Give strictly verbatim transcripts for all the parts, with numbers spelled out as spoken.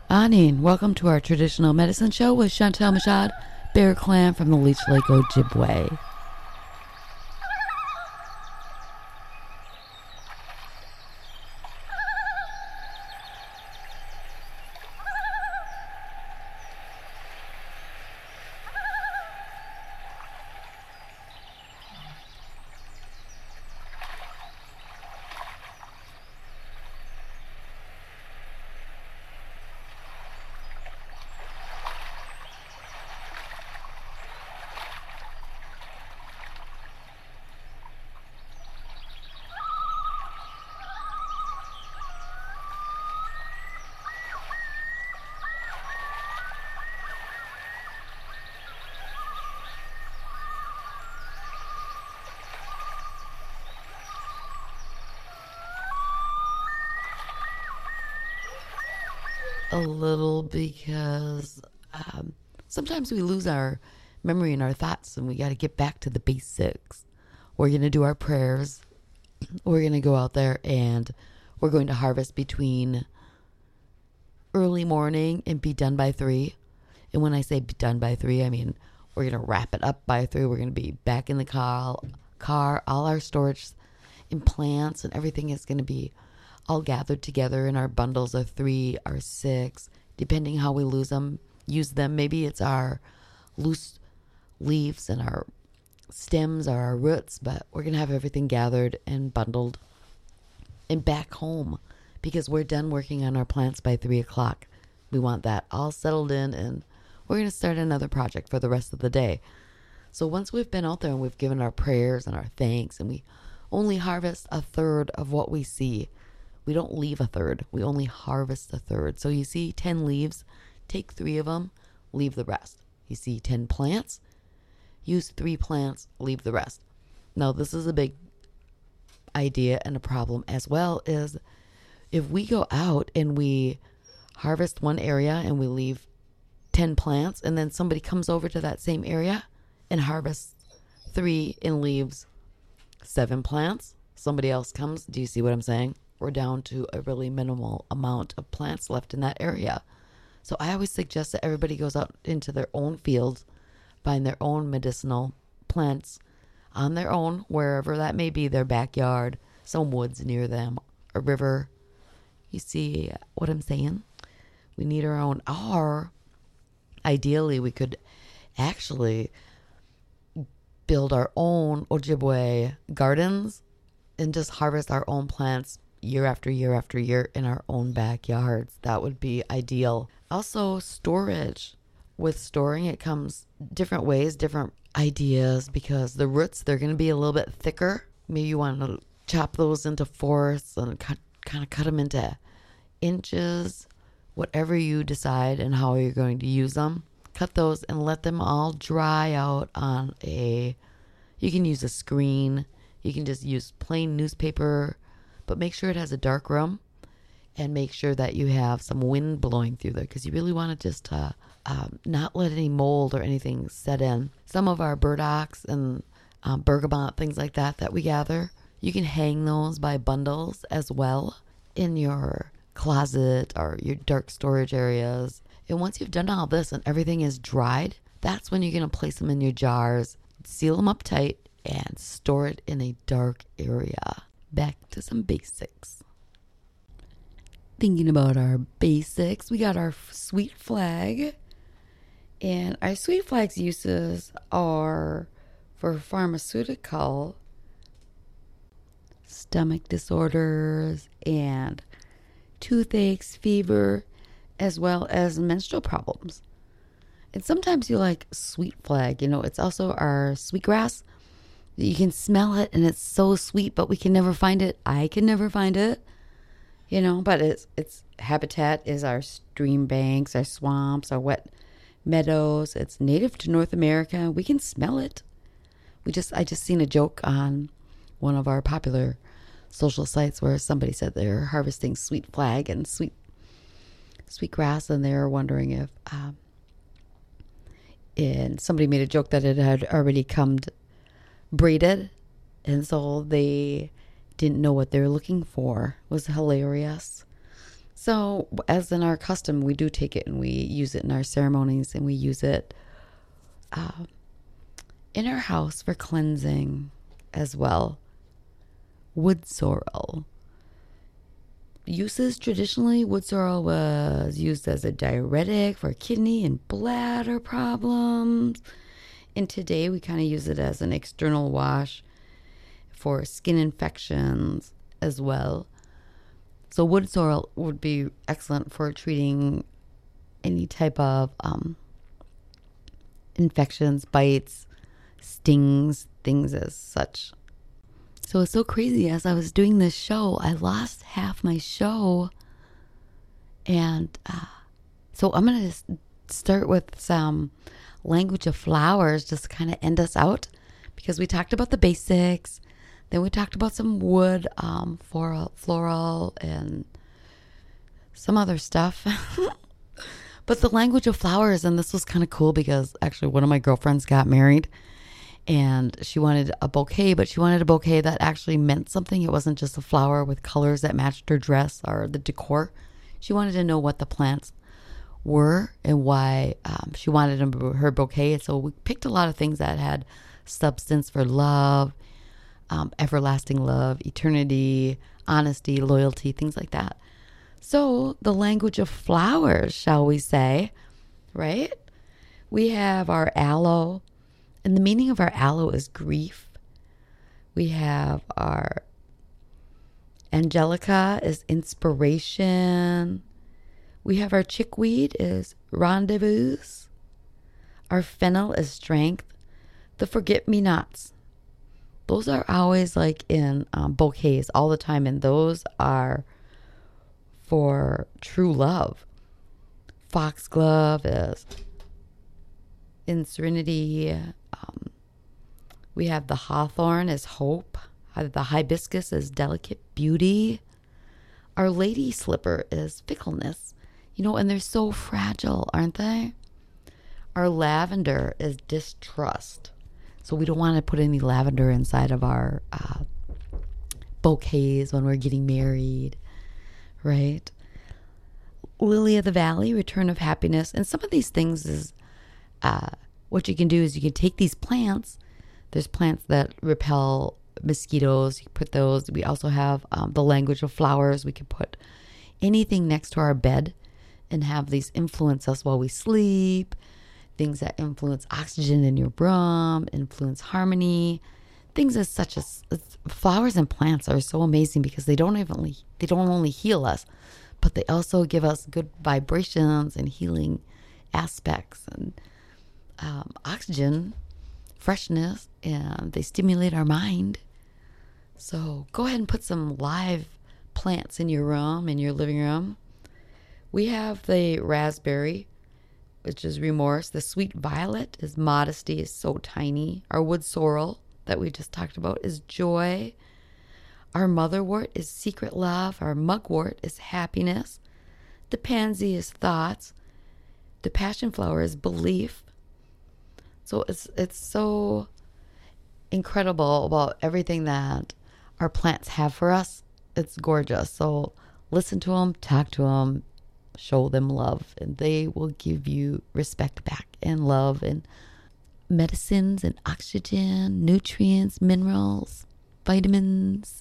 Anin, welcome to our traditional medicine show with Chantel Machad, Bear Clan from the Leech Lake Ojibwe. A little because um, sometimes we lose our memory and our thoughts, and we got to get back to the basics. We're going to do our prayers. We're going to go out there and we're going to harvest between early morning and be done by three. And when I say be done by three, I mean we're going to wrap it up by three. We're going to be back in the car, car. All our storage and plants and everything is going to be all gathered together in our bundles of three or six, depending how we lose them, use them. Maybe it's our loose leaves and our stems or our roots, but we're going to have everything gathered and bundled and back home because we're done working on our plants by three o'clock. We want that all settled in, and we're going to start another project for the rest of the day. So once we've been out there and we've given our prayers and our thanks, and we only harvest a third of what we see. We don't leave a third. We only harvest a third. So you see ten leaves, take three of them, leave the rest. You see ten plants, use three plants, leave the rest. Now, this is a big idea and a problem as well, is if we go out and we harvest one area and we leave ten plants, and then somebody comes over to that same area and harvests three and leaves seven plants, somebody else comes. Do you see what I'm saying? We're down to a really minimal amount of plants left in that area. So I always suggest that everybody goes out into their own fields, find their own medicinal plants on their own, wherever that may be, their backyard, some woods near them, a river. You see what I'm saying? We need our own. Or ideally, we could actually build our own Ojibwe gardens and just harvest our own plants year after year after year in our own backyards. That would be ideal. Also, storage. With storing, it comes different ways, different ideas, because the roots, they're going to be a little bit thicker. Maybe you want to chop those into fourths and cut, kind of cut them into inches, whatever you decide and how you're going to use them. Cut those and let them all dry out on a, you can use a screen. You can just use plain newspaper, but make sure it has a dark room and make sure that you have some wind blowing through there, because you really want to just uh, um, not let any mold or anything set in. Some of our burdocks and um, bergamot, things like that that we gather, you can hang those by bundles as well in your closet or your dark storage areas. And once you've done all this and everything is dried, that's when you're going to place them in your jars, seal them up tight, and store it in a dark area. Back to some basics. Thinking about our basics, we got our sweet flag. And our sweet flag's uses are for pharmaceutical, stomach disorders, and toothaches, fever, as well as menstrual problems. And sometimes you like sweet flag. You know, it's also our sweetgrass. You can smell it and it's so sweet, but we can never find it. I can never find it, you know, but its its habitat is our stream banks, our swamps, our wet meadows. It's native to North America. We can smell it. We just, I just seen a joke on one of our popular social sites where somebody said they're harvesting sweet flag and sweet, sweet grass. And they're wondering if, um, and somebody made a joke that it had already come to, braided, and so they didn't know what they were looking for. It was hilarious. So, as in our custom, we do take it and we use it in our ceremonies, and we use it uh, in our house for cleansing as well. Wood sorrel. Uses traditionally, wood sorrel was used as a diuretic for kidney and bladder problems. And today we kind of use it as an external wash for skin infections as well. So wood sorrel would be excellent for treating any type of um, infections, bites, stings, things as such. So it's so crazy. As I was doing this show, I lost half my show. And uh, so I'm going to start with some language of flowers, just to kind of end us out, because we talked about the basics. Then we talked about some wood, um, floral, floral, and some other stuff. But the language of flowers, and this was kind of cool because actually one of my girlfriends got married. And she wanted a bouquet, but she wanted a bouquet that actually meant something. It wasn't just a flower with colors that matched her dress or the decor. She wanted to know what the plants were and why um, she wanted her bouquet. So we picked a lot of things that had substance for love, um, everlasting love, eternity, honesty, loyalty, things like that. So the language of flowers, shall we say, right? We have our aloe. And the meaning of our aloe is grief. We have our angelica is inspiration. We have our chickweed is rendezvous. Our fennel is strength. The forget-me-nots. Those are always like in um, bouquets all the time. And those are for true love. Foxglove is in serenity. Um, we have the hawthorn as hope. The hibiscus is delicate beauty. Our lady slipper is fickleness. You know, and they're so fragile, aren't they? Our lavender is distrust. So we don't want to put any lavender inside of our uh, bouquets when we're getting married, right? Lily of the valley, return of happiness. And some of these things is uh, what you can do is you can take these plants. There's plants that repel mosquitoes. You can put those. We also have um, the language of flowers. We can put anything next to our bed and have these influence us while we sleep. Things that influence oxygen in your room, influence harmony. Things as such as, as flowers and plants are so amazing because they don't even they don't only heal us, but they also give us good vibrations and healing aspects and um, oxygen, freshness, and they stimulate our mind. So go ahead and put some live plants in your room, in your living room. We have the raspberry, which is remorse. The sweet violet is modesty, is so tiny. Our wood sorrel that we just talked about is joy. Our motherwort is secret love. Our mugwort is happiness. The pansy is thoughts. The passion flower is belief. So it's it's so incredible about everything that our plants have for us. It's gorgeous. So listen to them, talk to them, show them love, and they will give you respect back and love and medicines and oxygen, nutrients, minerals, vitamins.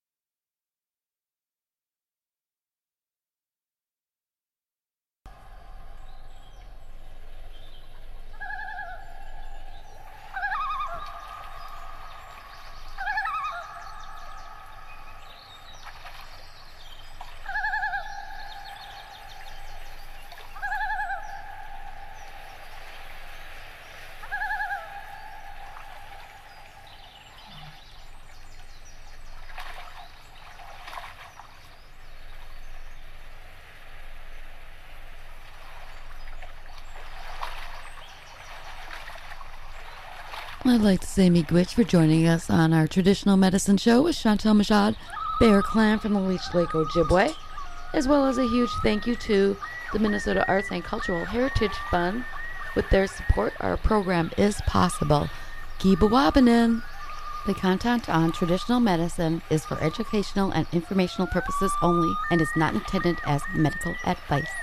I'd like to say miigwech for joining us on our traditional medicine show with Chantal Machad, Bear Clan from the Leech Lake Ojibwe, as well as a huge thank you to the Minnesota Arts and Cultural Heritage Fund. With their support, our program is possible. Gibawabanin. The content on traditional medicine is for educational and informational purposes only and is not intended as medical advice.